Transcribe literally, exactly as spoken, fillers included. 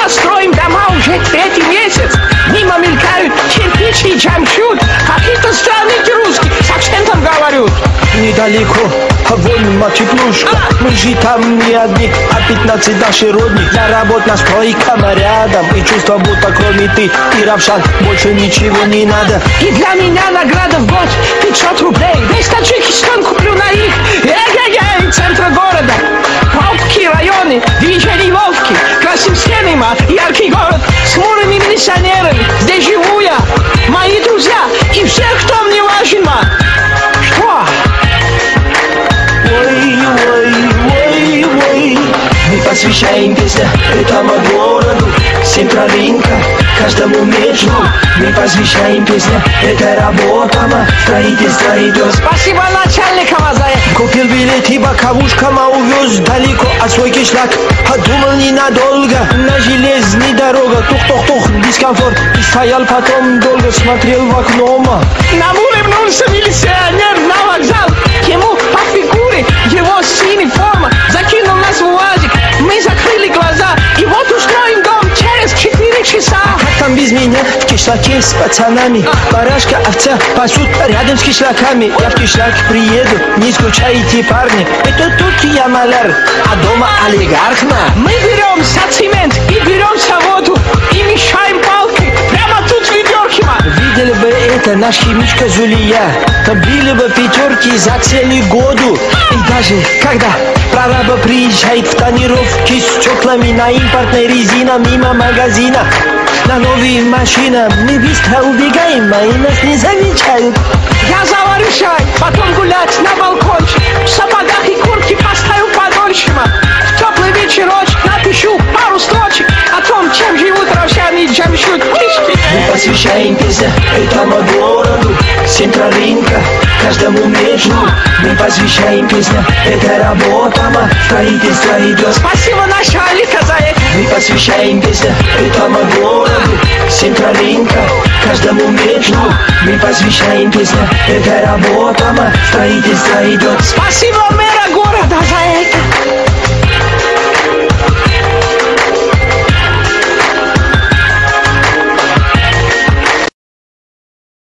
строим дома уже третий месяц. Мимо мелькают кирпичи и джамшут. Какие-то странные русские с акцентом говорят. Недалеко, а вон матюкнушка. Мы же там не одни, а пятнадцать наши родни. Я работаю на стройкам рядом. И чувство, будто кроме ты и Равшан больше ничего не надо. И для меня награда в год пятьсот рублей. Весь Таджикистан куплю на их. Эй-эй-эй, центр города. Пробки, районы, движение Вовки. Красим стены, яркий город. С хмурыми милиционерами. Здесь живу я, мои друзья. И все, кто мне важен, ма. Что? Ой, ой, ой, ой. Мы посвящаем песню этому городу. Центра рынка, каждому метру. Мы посвящаем песню этой работе. Строительство идет. Спасибо начальникам за это. Купил билет и боковушкам, а увез далеко от свой кишлак. А думал ненадолго, на железной дороге. Тух-тух-тух, дискомфорт. И стоял потом долго, смотрел в окно. Нам улыбнулся милиционер на вокзал. Ему по фигуре его синяя форма. Закинул нас в УАЗик. Мы закрыли глаза. И вот устроим дом через четыре часа. А как там без меня в кишлаке с пацанами? Барашка, овца пасут рядом с кишлаками. Я в кишлак приеду, не скучайте, парни. Это тут я маляр, а дома олигарх. Мы берем цемент и беремся воду. И мешаем палкой прямо тут в ведерке. Видели бы это наш химичка Зулия. То били бы пятерки за целый году. И даже когда прораба приезжает в тонировке с стеклами на импортной резине мимо магазина, на новые машины мы быстро убегаем, а и нас не замечают. Я заварю чай, потом гулять на балкончик. В сапогах и куртке поставил подольше. В теплый вечерочек напишу пару строчек о том, чем живут равшаны и джамшут. Мы посвящаем песню этому городу. Центра рынка, каждому метру. Мы посвящаем песню этой работе. Строительство идет. Спасибо начальника за это. Мы посвящаем песню этому городу. Центра рынка, каждому метру. Мы посвящаем песню этой работе. Строительство идет. Спасибо мэра города за это.